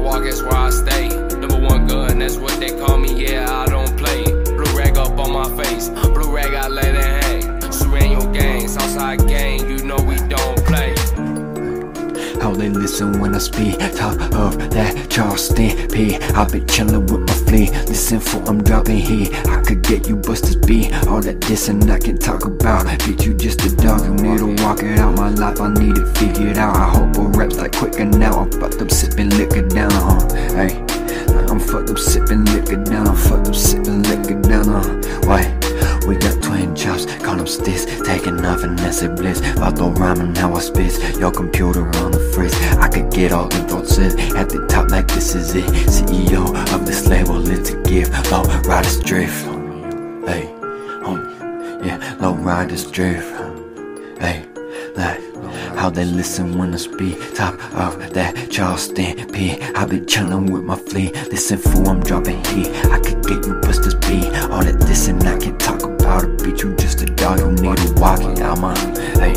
walk, that's where I stay. Number one gun, that's what they call me, yeah, I don't play. Blue rag up on my face, blue rag, I let it hang. Surreal gang, Southside gang, you know we don't play. How they listen when I speak, top of that Charleston P. I been chillin' with my fleet, listen for I'm dropping heat. I could get you busters beat, all that dissing I can talk about. Bitch, you just a dog, you need to walk it out. My life, I need it figured out. I hope a rap's like quicker now. I'm fucked up sippin' liquor down, hey. Like I'm fucked up sippin' liquor down, I'm fucked up sippin' liquor down, why? We got twin chops, call them sticks, taking off and that's a bliss. About to rhyme and now I spit, your computer on the fritz. I could get all the thoughts in, at the top like this is it. CEO of this label, it's a gift, low riders drift. Hey, homie, yeah, low riders drift. Hey, like how they listen when I speak, top of that Charleston P. I be chillin' with my fleet, listen fool, I'm dropping heat. I could get you busters beat, all that dissing I can talk about. A beat, you just a dog, you need to walk it out, man. Hey,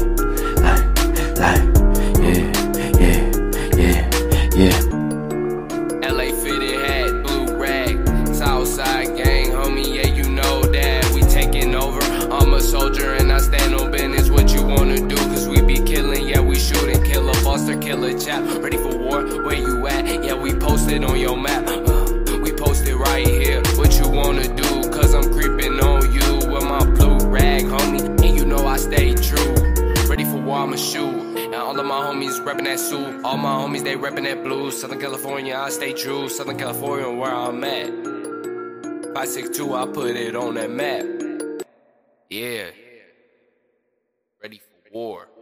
yeah. LA fitted hat, blue rag, Southside gang, homie, yeah, you know that. We taking over, I'm a soldier and I stand on business. What you wanna do, cause we be killing, yeah, we shooting, kill a buster, kill a chap. Ready for war, where you at? Yeah, we posted on your map, we posted right here. What you wanna do, cause I'm creeping on you with my blue rag, homie, and you know I stay true. Ready for war, I'ma shoot. And all of my homies reppin' that suit. All my homies, they reppin' that blue. Southern California, I stay true. Southern California, where I'm at. 562, I put it on that map. Yeah. Ready for war.